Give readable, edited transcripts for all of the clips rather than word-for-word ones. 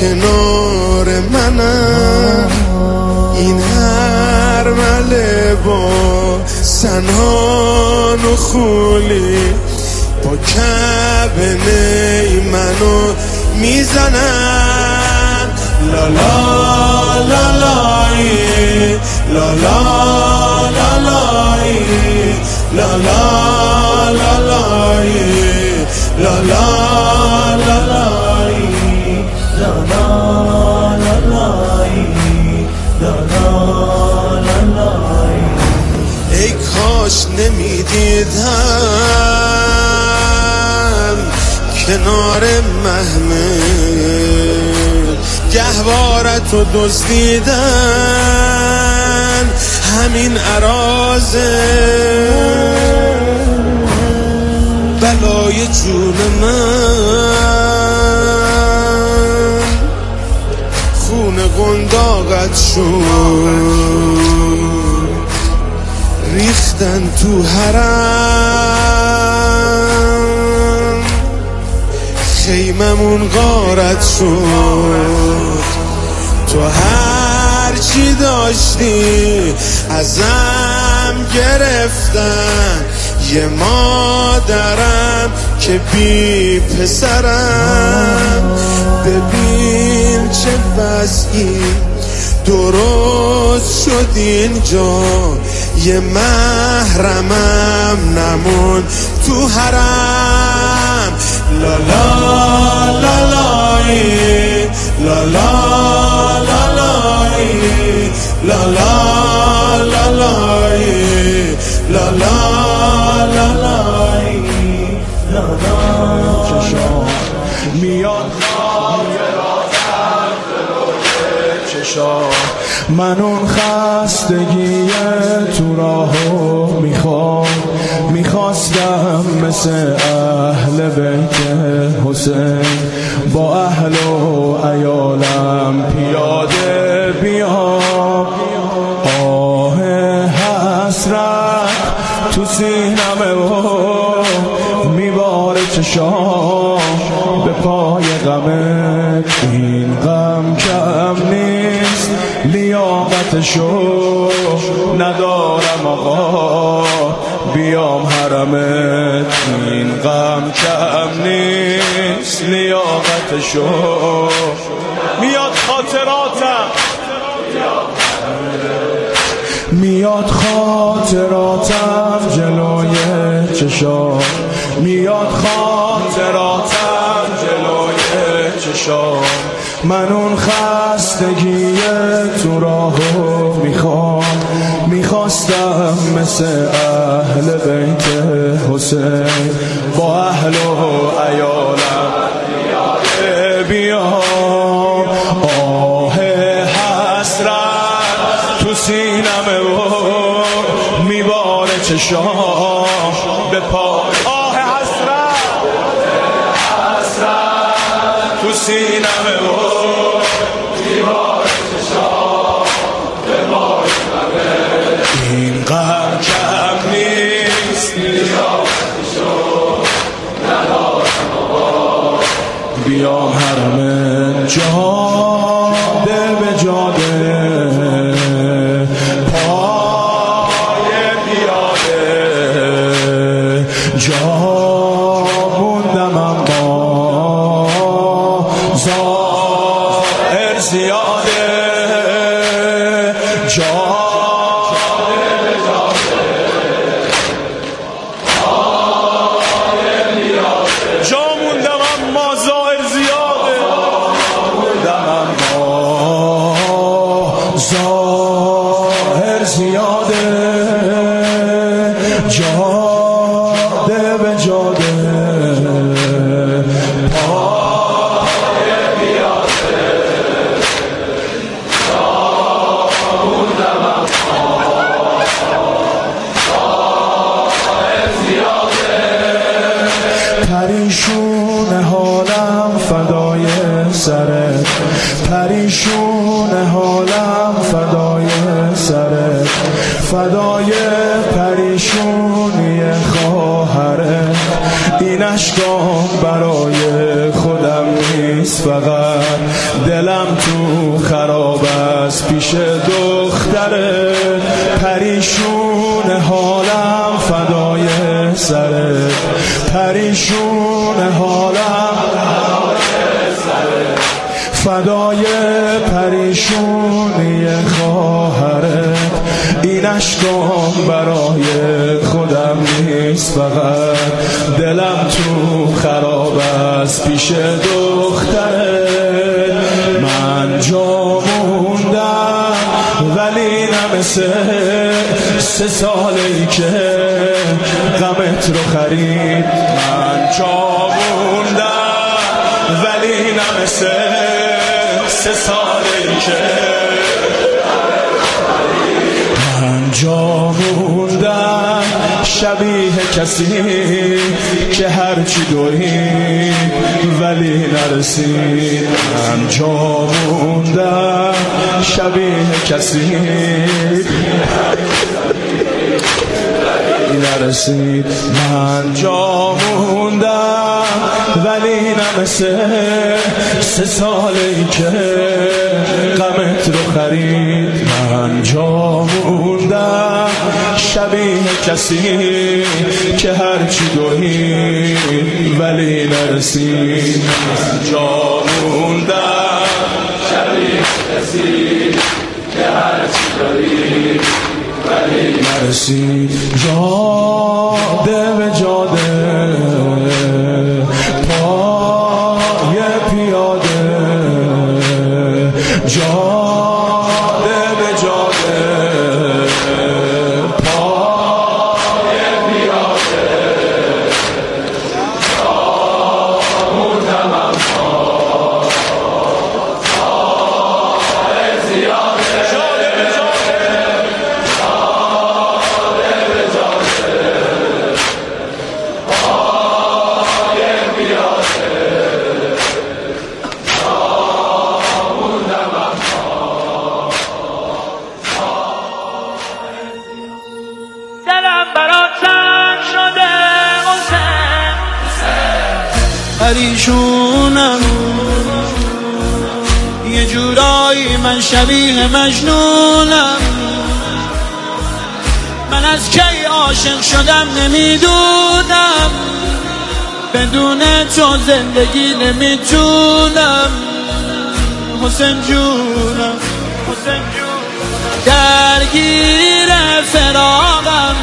کنار منم، این هرمله با سنان و خولی با کبنه منو میزنن. لا لا لا لایی لا لا لا لایی لا لا لا لایی لا لا لا لایی لا لا لا لایی لا لا لا لایی. ای کاش نمیدیدم کنار محمل گهوارتو دزدیدن همین عرازه بلای جون من خون قنداقت شد ریختن تو حرم خیممون غارت شد. تو هر چی داشتی ازم گرفتن، یه مادرم که بی پسرم. ببین چه وضعی درست شد اینجا، یه محرمم نمون تو حرم. لا لا لا لایی لا لا لا لایی لا لا لا لایی لا لا لا لایی لا لا. چشام میاد چشام من اون خستگی تو راهو میخواستم مثل اهل بیت حسین با اهل و عیالم پیاده بیام. آه حسرت تو سینمه و میباره چشام به پای غمت. این غم کم نیست لیاقتشو ندارم آقا بیام حرمت. این غم کم نیست لیاقتشو میاد خاطراتم میاد خاطراتم جلوی چشام میاد خاطراتم جلوی چشام. من اون خستگی تو راهو میخواستم مثل اهل بیت حسین با اهل و عیالم بیام. آه حسرت تو سینمه و میباره چشام به پای. آه حسرت تو سینمه و میباره چشام به پای. این غم کم نیست بیام حرم جاده به جاده پای پیاده جا موندم اما زائر زیاده ظاهر زیاده جاده به جاده پای بیاده ظاهر زیاده. پریشون حالم فدای سرت پریشون حالم فدای سرت فدای پریشونی خواهرت. این اشکام برای خودم نیست فقط دلم تو خراب است پیش دختره، پریشون حالم فدای سرت، پریشون حالم فدای پریشونی خواهرت. این اشکام برای خودم نیست، فقط دلم تو خراب است پیش دخترت. من جا موندم ولی نه مثل 3 سالی که غمت رو خرید. من جا موندم ولی نه مثل 3 سالی که من جا موندم شبیه کسی که هرچی دوید ولی نرسید. من جا موندم شبیه کسی نرسید. من جا موندم ولی نه مثل 3 سالی که غمت رو خرید. من جا موندم شبیه کسی که هرچی دوید ولی نرسید. من جا موندم شبیه کسی که هرچی دوید ولی نرسید. جاده به جاده پای پیاده، جاده به جاده پای پیاده، موندم پریشونم یه جورایی، من شبیه مجنونم. من از کی عاشق شدم نمیدونم، بدون تو زندگی نمیتونم. حسین جونم درگیر فراقم،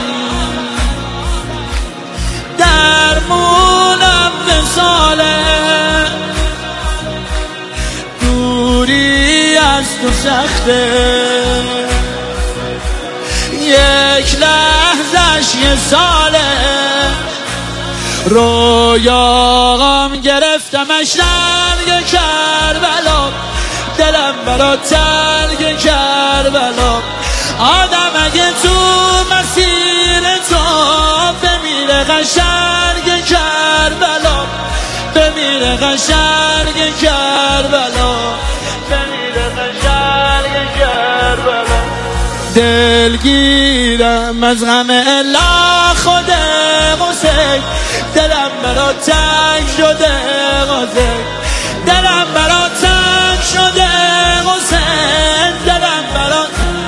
درمونم وصاله، دوری از تو سخته، یک لحظش 1 ساله. رویاغم گرفتمش رنگ کربلا، دلم برا تنگ کربلا. آدم اگه تو مسیر تو بمیره قشنگ کربلا، بمیره قشنگ کربلا، بمیره قشنگ کربلا. دلگیرم از غم الا خود حسین، دلم برا تنگ شده حسین، دلم برا تنگ شده حسین، دلم برا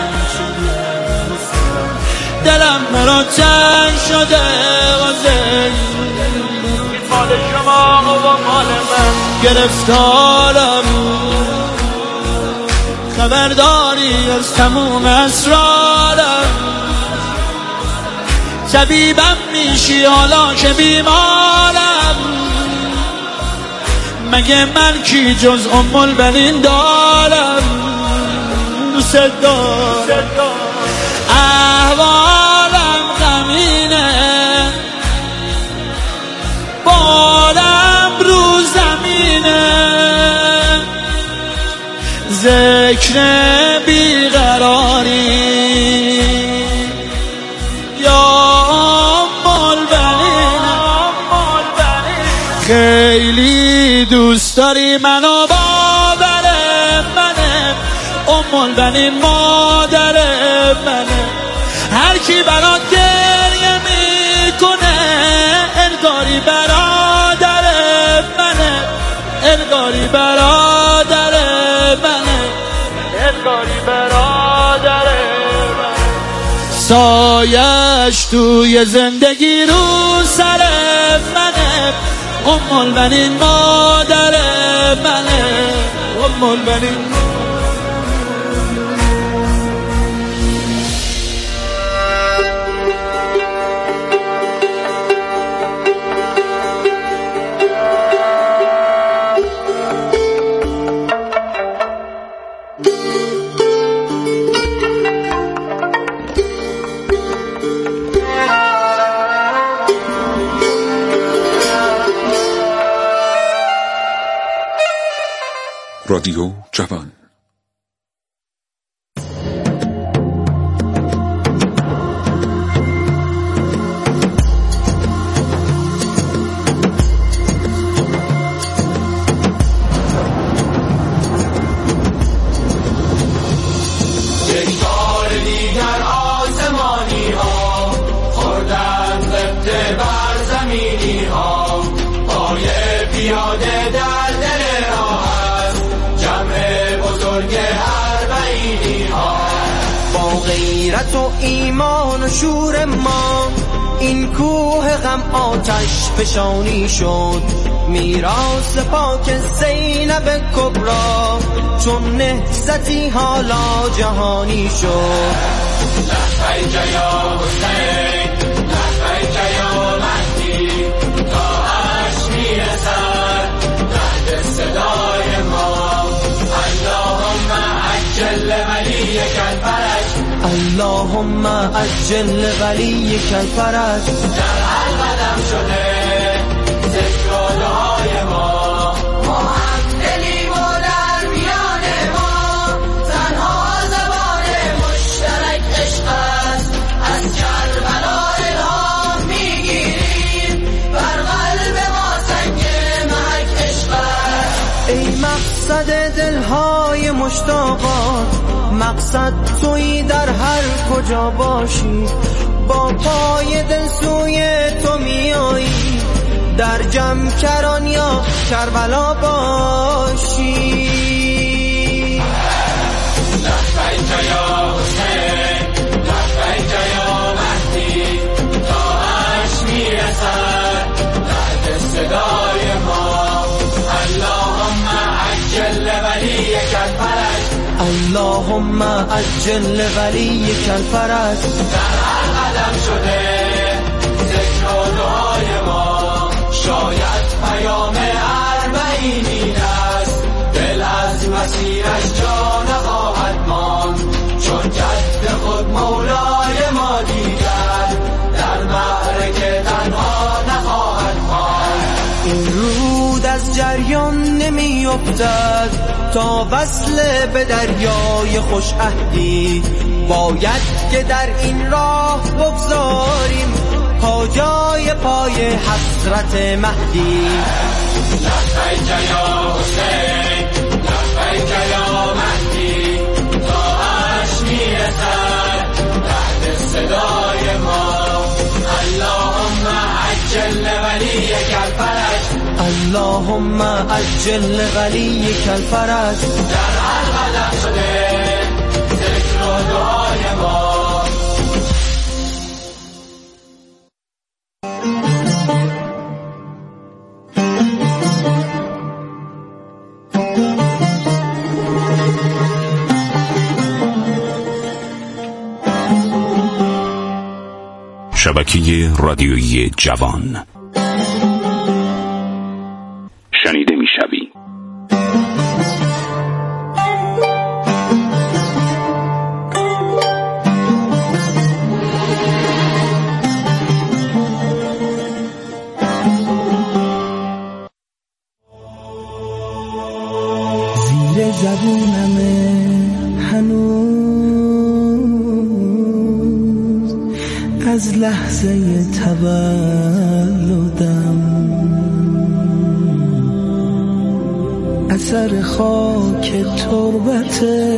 تنگ شده حسین. این مال شما و مال من، گرفتارم خبرداری از تموم اسرارم. طبیبم میشی حالا که بیمارم، مگه من کی جز البنین دارم. دوست دارم احوالم غمینه، بارم رو زمینه، ذکر بیقراری خیلی دوست داری منو، باور منه، البنین مادر منه. هر کی برات گریه میکنه انگاری برادر منه، انگاری برادر سایش توی زندگی رو سر منه، البنین مادر منه، البنین. رادیو جوان. غیرت و ایمان و شور ما این کوه غم آتش فشانی شد، میراث پاک زینب کبرا چون نهضتی حالا جهانی شد. لبیک یا حسین، لبیک یا مهدی، تا عرش میرسد رد صدای ما. اللهم عجل ولیک الفرج، اللهم عجل ولیک الفرج. در هر قدم شده ذکر و دعای ما. ما هم دلیم و در میان ما تنها زبان مشترک عشق است. از کربلا الهام میگیریم، بر قلب ما سنگ محک عشق است. ای مقصد دلهای مشتاقان، مقصد تویی در هر کجا باشی، با پای دل سوی تو میایی، در جمع کران یا کربلا باشی. لبیک یا حسین، لبیک یا مهدی، تا عرش میرسد رد صدای ما. اللهم عجل ولیک الفرج، اللهم عجل ولیک الفرج. در هر قدم شده ذکر و دعای ما. شاید پیام اربعین این است، دل از مسیرش جا نخواهد ماند، چون جد خود مولای ما دیگر در معرکه تنها نخواهد ماند. این رود از جریان نمی افتد تا وصل به دریای خوش عهدی، باید که در این راه بگذاریم پا جای پای حضرت مهدی. لبیک یا حسین، لبیک یا مهدی، تا عرش میرسد رد صدای ما. اللهم عجل ولیک الفرج، اللهم عجل ولیک الفرج. در هر قدم شده ذکر و دعای ما. شبکه رادیویی جوان. شنیده میشوی. زیر زبونمه هنوز از لحظه تولدم، اثر خاک تربته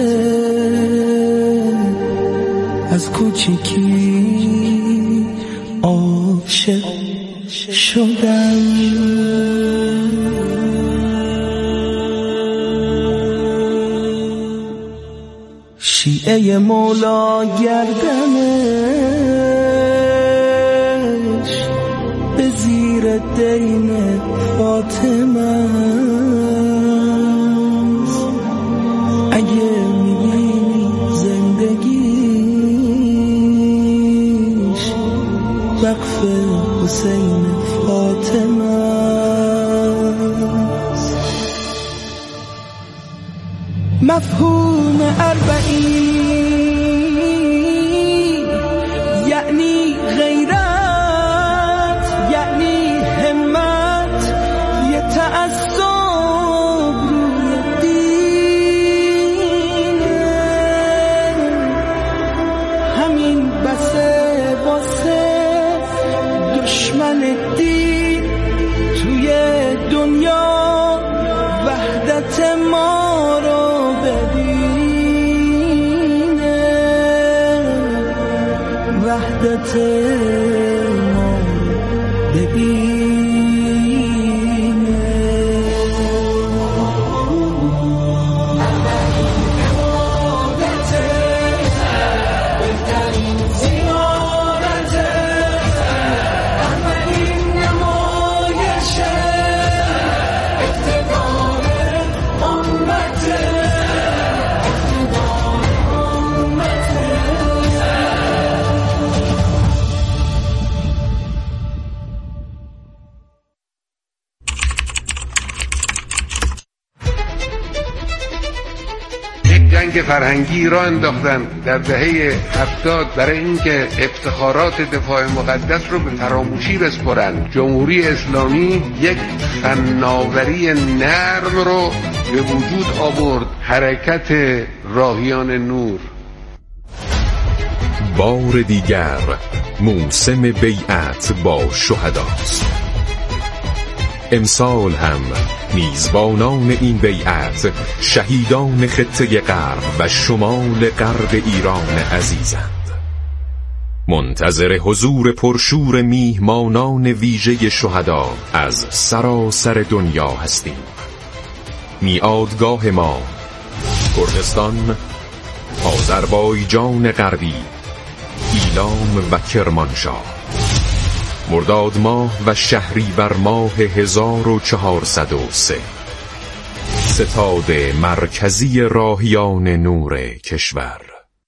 از کوچیکی عاشق شدم. شیعه مولا گردنش به زیر دین فاطمه. اگه میبینی زندگیش وقف حسین فاطمه. مفهوم اربعین یعنی غیرت، یعنی همت، یه تعصب روی دینه. همین بسه واسه دشمن دین توی دنیا وحدت ما رو وحدت ما ببینه. عبادت بهترین زیارت، اولین نمایش اقتدار امت. جنگ فرهنگی را انداختن در دهه 70 برای اینکه افتخارات دفاع مقدس رو به فراموشی بسپرند. جمهوری اسلامی یک فناوری نرم رو به وجود آورد، حرکت راهیان نور. بار دیگر موسم بیعت با شهداست. امسال هم میزبانان این بیعت شهیدان خطه غرب و شمال غرب ایران عزیزند. منتظر حضور پرشور میهمانان ویژه شهدا از سراسر دنیا هستیم. میعادگاه ما کردستان، آذربایجان غربی، ایلام و کرمانشاه. مرداد ماه و شهریور ماه 1403. ستاد مرکزی راهیان نور کشور.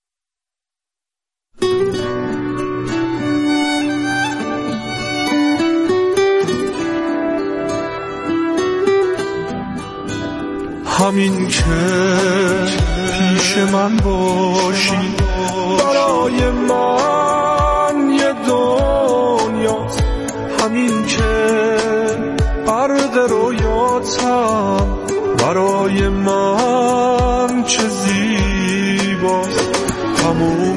همین که پیش من باشی برای من یه دنیاست. همین که غرق رویاتم برای من چه زیباست. تموم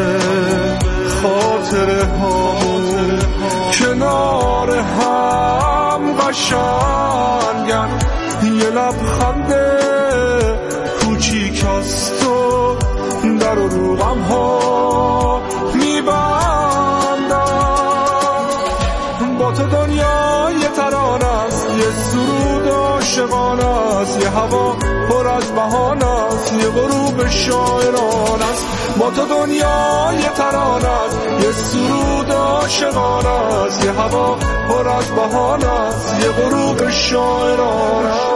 خاطره ها کنار هم قشنگن. یه لبخند کوچیک است و در رو غم ها میبندم. با تو دنیا یه ترانه است، یه سرود عاشقانه است، یه هوا پر از بهانه است، یه غروب شاعرانه است. با تو دنیا یه ترانه است، یه سرود عاشقانه است، یه هوا پر از بهانه است، یه غروب شاعرانه است.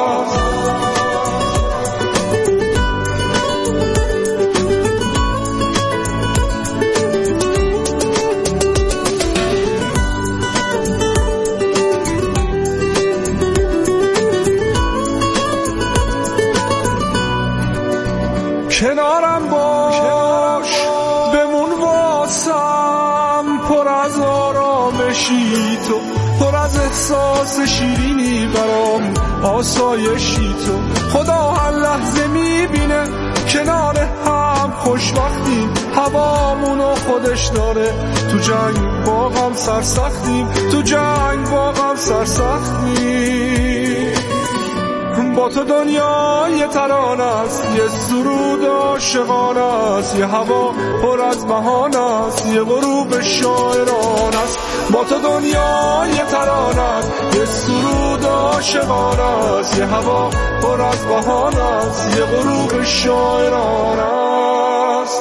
کنارم باش بمون واسم، پر از آرامشی تو، پر از احساس شیرینی برام آسایشی تو. خدا هر لحظه میبینه کنار هم خوشبختیم، هوامونو خودش داره. تو جنگ با غم سرسختیم، تو جنگ با غم سرسختیم. با تو دنیا یه ترانه است، یه سرود عاشقانه است، یه هوا پر از بهانه است، یه غروب شاعرانه است. با تو دنیا یه ترانه است، یه سرود عاشقانه است، یه هوا پر از بهانه است، یه غروب شاعرانه است.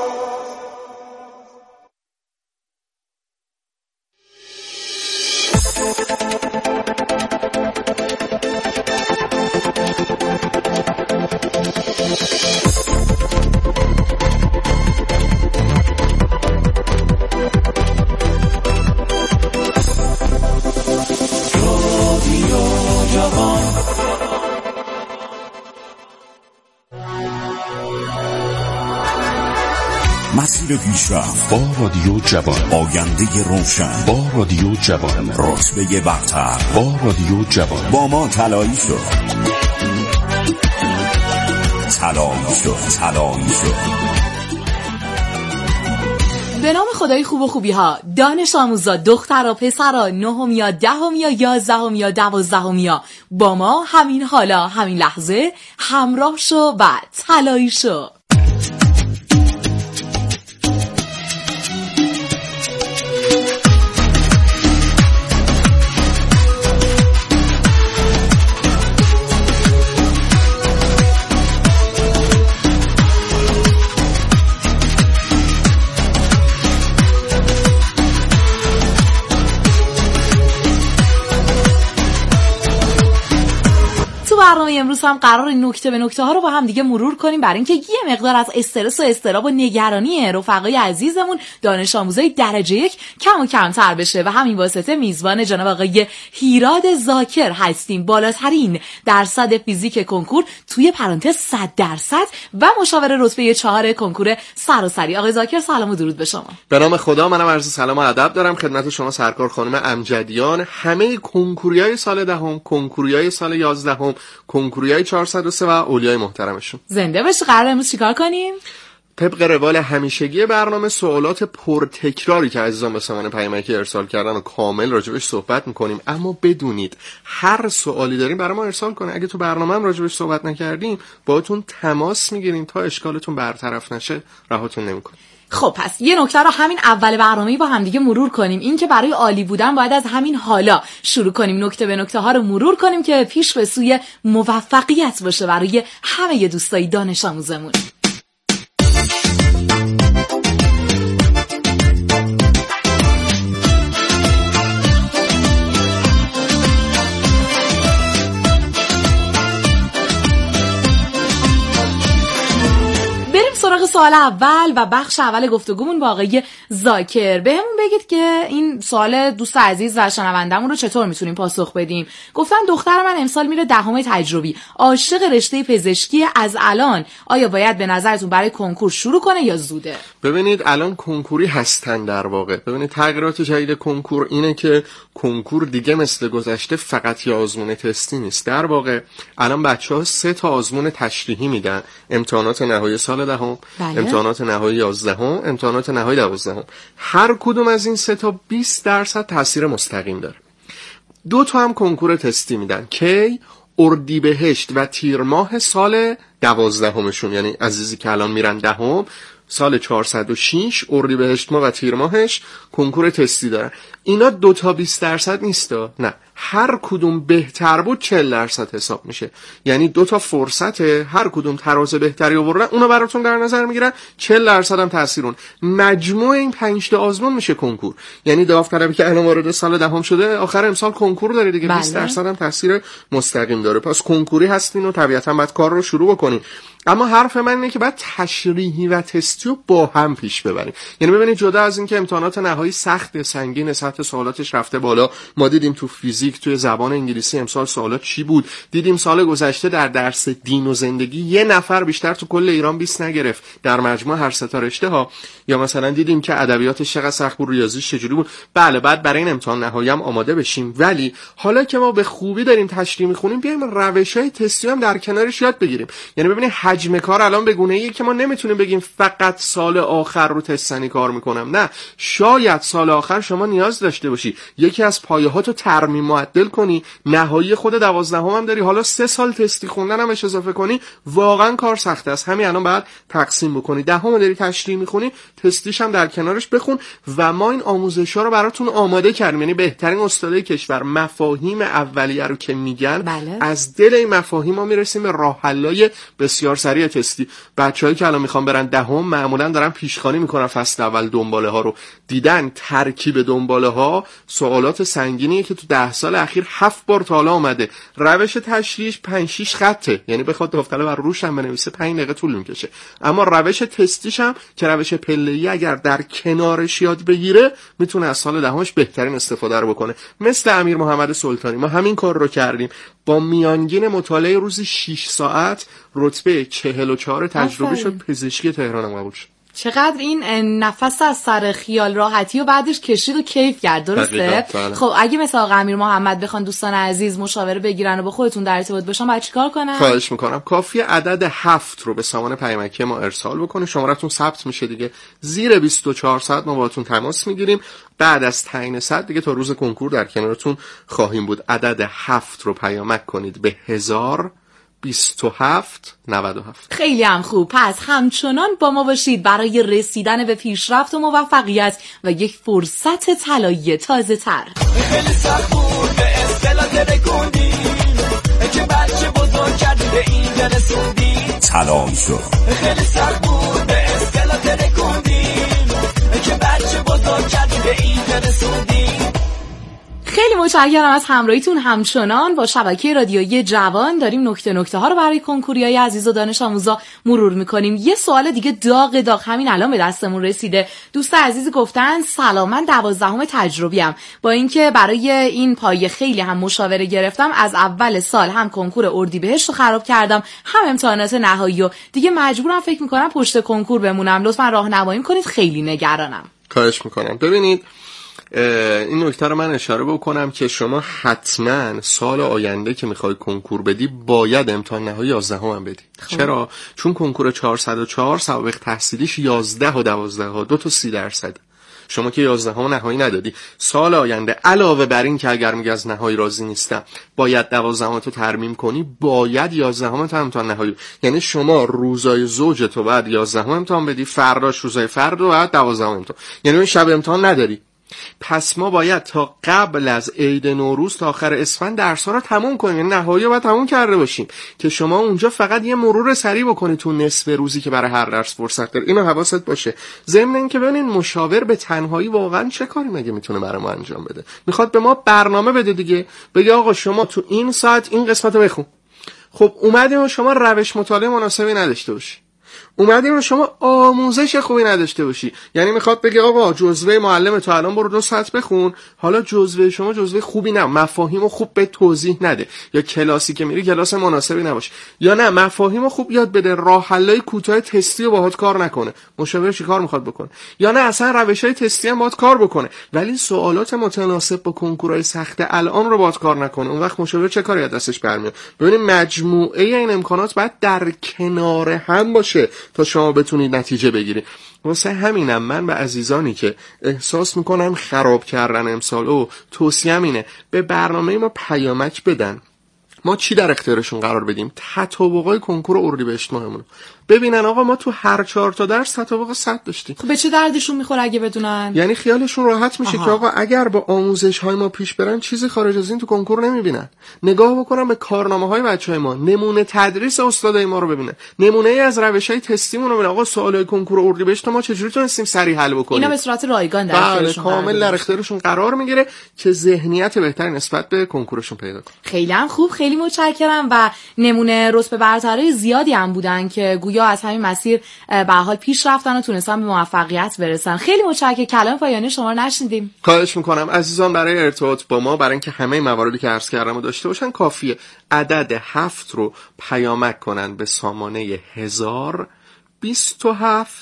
مسیر پیشرفت با رادیو جوان، آینده روشن با رادیو جوان، رتبه برتر با رادیو جوان. با ما طلایی شد، طلایی شد، طلایی شد. به نام خدای خوب و خوبی ها، دانش آموزا، دخترها، پسرها، 9 یا 10 یا 11 یا 12 یا با ما همین حالا همین لحظه همراه شو و طلایی شو. برنامه امروز هم قرار نکته به نکته ها رو با هم دیگه مرور کنیم برای اینکه یه مقدار از استرس و اضطراب و نگرانی رفقای عزیزمون دانش آموزای درجه 1 کم و کمتر بشه و همین واسطه میزبان جناب آقای هیراد ذاکر هستیم، بالاترین درصد فیزیک کنکور توی پرانتز 100% و مشاور رتبه 4 کنکور سراسری. آقای ذاکر سلام و درود به شما. به نام خدا، منم عرض سلام و ادب دارم خدمت شما سرکار خانم امجدیان، همه کنکوریای سال 10، کنکوریای سال 11، کنکوریای 403 و اولیای محترمشون. زنده باشی. قرار امروز چیکار کنیم؟ طبق روال همیشگی برنامه سوالات پرتکراری که عزیزان به سامان پیامکی ارسال کردن و کامل راجبش صحبت میکنیم، اما بدونید هر سوالی داریم برای ما ارسال کنه. اگه تو برنامه هم راجبش صحبت نکردیم باهاتون تماس میگیریم تا اشکالتون برطرف نشه، رهاتون نمیکنیم. خب پس یه نکته رو همین اول برنامه با هم دیگه مرور کنیم، این که برای عالی بودن باید از همین حالا شروع کنیم، نکته به نکته ها رو مرور کنیم که پیش به سوی موفقیت باشه برای همه دوستای دانش آموزمون. سراغ سوال اول و بخش اول گفتگومون با آقای ذاکر. بهمون بگید که این سوال دوست عزیز و شنوندمون رو چطور میتونیم پاسخ بدیم. گفتن دختر من امسال میره 10 تجربی، عاشق رشته پزشکی، از الان آیا باید به نظرتون برای کنکور شروع کنه یا زوده؟ ببینید الان کنکوری هستن در واقع. ببینید تغییرات جدید کنکور اینه که کنکور دیگه مثل گذشته فقط یه آزمون تستی نیست. در واقع الان بچه‌ها 3 تا آزمون تشریحی میدن، امتحانات نهایی سال 10، امتحانات نهایی 11، امتحانات نهایی 12. هر کدوم از این 3 تا 20% تاثیر مستقیم داره. 2 تا هم کنکور تستی میدن کی؟ اردیبهشت و تیر ماه سال 12، یعنی عزیزی که الان میرن 10 سال 406 اردیبهشت ماه و تیر ماهش کنکور تستی دارن. اینا 2 تا 20% نیستا، نه، هر کدوم بهتر بود 40% حساب میشه. یعنی 2 تا فرصته، هر کدوم تراز بهتری آوردن اونو براتون در نظر میگیرن، 40% هم تاثیرون. مجموع این 5 تا آزمون میشه کنکور. یعنی داوطلبی که الان وارد سال 10 شده آخر امسال کنکور داره دیگه، 20% هم تاثیر مستقیم داره. پس کنکوری هستین و طبیعتا باید کار رو شروع بکنین. اما حرف من اینه که باید تشریحی و تستی رو با هم پیش ببریم. یعنی ببینید جدا از این که امتحانات نهایی سخت، سنگین، سطح سوالاتش رفته بالا، ما دیدیم تو فیزیک، توی زبان انگلیسی امسال سوالات چی بود، دیدیم سال گذشته در درس دین و زندگی 1 نفر بیشتر تو کل ایران 20 نگرفت در مجموع هر 3 تا رشته ها، یا مثلا دیدیم که ادبیاتش چقدر سخت بود، ریاضیش چجوری بود. بله بعد برای این امتحان نهایی هم آماده بشیم، ولی حالا که ما به خوبی داریم تشریح می‌خونیم بیایم روش‌های تستی هم در کنارش یاد بگیریم. یعنی ببینید حجم کار الان به گونه‌ایه که ما نمیتونیم بگیم فقط سال آخر رو تستنی کار میکنم. نه، شاید سال آخر شما نیاز داشته باشی یکی از پایه‌هاتو ترمیم معدل کنی، نهایی خود 12 هم داری، حالا 3 سال تستی خوندن هم اضافه کنی، واقعا کار سخت است. همین الان باید تقسیم بکنی، 10 داری تشریح میخونی، تستیش هم در کنارش بخون. و ما این آموزش‌ها رو براتون آماده کردیم، یعنی بهترین استادای کشور مفاهیم اولیه رو که میگن از دل این مفاهیم ما میرسیم به راه حل‌های بسیار سریع تستی. بچه‌هایی که الان میخوان برن 10 معمولا دارن پیشخوانی میکنن فصل اول دنباله ها رو، دیدن ترکیب دنباله ها سوالات سنگینیه که تو 10 سال اخیر 7 بار تا حالا اومده. روش تشریحش 5-6 خطه، یعنی بخواد داوطلب بر روش هم بنویسه 5 دقیقه طول میکشه. اما روش تستیش هم که روش پله‌ای اگر در کنارش یاد بگیره میتونه از سال 10 بهترین استفاده رو بکنه. مثل امیر محمد سلطانی ما همین کار رو کردیم، با میانگین مطالعه روزی 6 ساعت رتبه 44 تجربه شد، پزشکی تهران قبول شد. چقدر این نفس از سر خیال راحتی و بعدش کشید و کیف کرد، درسته؟ خب اگه مثل آقا امیر محمد بخوان دوستان عزیز مشاوره بگیرن و با خودتون در ارتباط باشن، باید چیکار کنن؟ خواهش میکنم کافیه عدد 7 رو به سامان پیامکی ما ارسال بکنید، شماره‌تون ثبت میشه دیگه. زیر 24 ساعت ما باهاتون تماس میگیریم. بعد از تعیین ساعت دیگه تا روز کنکور در کنارتون خواهیم بود. عدد 7 رو پیامک کنید به 102797. خیلی هم خوب. پس همچنان با ما باشید برای رسیدن به پیشرفت و موفقیت و یک فرصت طلایی تازه تر. خیلی سخت بود به اصطلاح ترکوندی که بچه بزرگ کردی به اینجا رسوندی طلایی شد. خیلی سخت بود به اصطلاح ترکوندی که بچه بزرگ کردی به اینجا رسوندی. خیلی متشکرم از همراهیتون. همچنان با شبکه رادیویی جوان داریم نکته ها رو برای کنکوریای عزیز و دانش آموزا مرور میکنیم. یه سوال دیگه داغ همین الان به دستمون رسیده. دوست عزیزی گفتن سلام، من 12 تجربیم، با اینکه برای این پایه خیلی هم مشاوره گرفتم، از اول سال هم کنکور اردیبهشت رو خراب کردم، هم امتحانات نهایی و دیگه مجبورم فکر میکنم پشت کنکور بمونم، لطفا راهنمایی کنید، خیلی نگرانم. خواهش میکنم. ببینید این نکته رو من اشاره بکنم که شما حتما سال آینده که میخوای کنکور بدی باید امتحان نهایی 11 هم بدی. چرا؟ چون کنکور 404 سوابق تحصیلیش 11 و 12 2 تا 30%. شما که 11 نهایی ندادی، سال آینده علاوه بر این که اگر میگی از نهایی راضی نیستم باید 12 تو ترمیم کنی، باید 11 تا امتحان نهایی، یعنی شما روزای زوج تو بعد 11 امتحان بدی، فرداش روزای فرد و بعد 12 امتحان، یعنی این شب امتحان نداری. پس ما باید تا قبل از عید نوروز تا آخر اسفند درس‌ها رو تموم کنیم، یعنی نهایی رو باید تموم کرده باشیم که شما اونجا فقط یه مرور سریع بکنید تو نصف روزی که برای هر درس فرصت داری. اینو حواست باشه. ضمن اینکه ببینید مشاور به تنهایی واقعا چه کاری مگه میتونه برای ما انجام بده؟ میخواد به ما برنامه بده دیگه، بگه آقا شما تو این ساعت این قسمتو بخون. خب اومدیم شما روش مطالعه مناسبی نداشته باشی، اومدیم شما آموزش خوبی نداشته باشی، یعنی میخواد بگه آقا جزوه معلم تو الان برو 2 ساعت بخون، حالا جزوه شما جزوه خوبی نه، مفاهیمو خوب به توضیح نده، یا کلاسی که میری کلاس مناسبی نباشه، یا نه مفاهیمو خوب یاد بده، راه حلای کوتاه تستی رو باهات کار نکنه. مشاور چی کار میخواد بکنه؟ یا نه اصلا روشای تستی هم باهات کار بکنه ولی سوالات متناسب با کنکورای سخت الان رو باهات کار نکنه. اون وقت مشاور چه کاری از دستش برمیاد؟ ببینید مجموعه این امکانات باید در کنار هم باشه تا شما بتونید نتیجه بگیرید. واسه همینم من به عزیزانی که احساس میکنن خراب کردن امسالو توصیه‌ام اینه به برنامه ما پیامک بدن، ما چی در اختیارشون قرار بدیم، تطابقای کنکور اردیبهشت ماهمون ببینن. آقا ما تو هر 4 تا درس تطابق 100 داشتیم. خب به چه دردشون میخوره اگه بدونن؟ یعنی خیالشون راحت میشه که آقا اگر با آموزش های ما پیش برن چیزی خارج از این تو کنکور نمیبینن. نگاه بکنن به کارنامه های بچهای ما، نمونه تدریس استادای ما رو ببینن، نمونه ای از روش های تستیمون رو ببینن. آقا سوالای کنکور اردیبهشت ما چجوری تونستیم سریع حل بکنیم؟ اینا به صورت رایگان در اختیارشون کامل در اختیارشون قرار میگیره که ذهنیت بهتری نسبت به کنکورشون پیدا کنن. خیلی هم خوب، خیلی متشکرم. و نمونه رتبه برترای زیادی هم بودن که گویا از همین مسیر به حال پیش رفتن و تونستن به موفقیت برسن. خیلی متشکرم. کلام پایانی شما رو نشنیدیم. خواهش میکنم عزیزان برای ارتباط با ما، برای اینکه همه مواردی که عرض کردم رو داشته باشن، کافیه عدد 7 رو پیامک کنن به سامانه 1027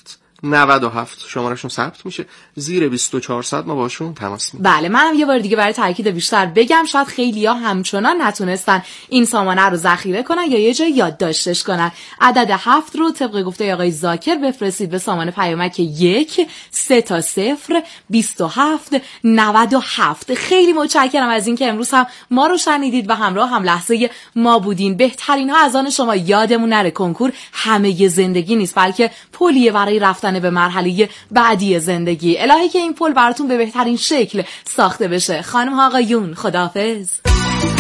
97 شمارهشون ثبت میشه. زیر 2400 ما باشون تماس میگیریم. بله، منم یه بار دیگه برای تاکید بیشتر بگم، شاید خیلی‌ها همچنان نتونستن این سامانه رو ذخیره کنن یا یه جای یادداشتش کنن. عدد 7 رو طبق گفته آقای زاکر بفرستید به سامانه پیامک 1 3 تا 0 27 97. خیلی متشکرم از اینکه امروز هم ما رو شنیدید و همراه هم لحظه ما بودین. بهترین ها از آن شما. یادمون نره کنکور همه زندگی نیست، بلکه پلیه برای رفتن به مرحله بعدی زندگی. الهی که این پل براتون به بهترین شکل ساخته بشه. خانم ها آقایون، خداحافظ.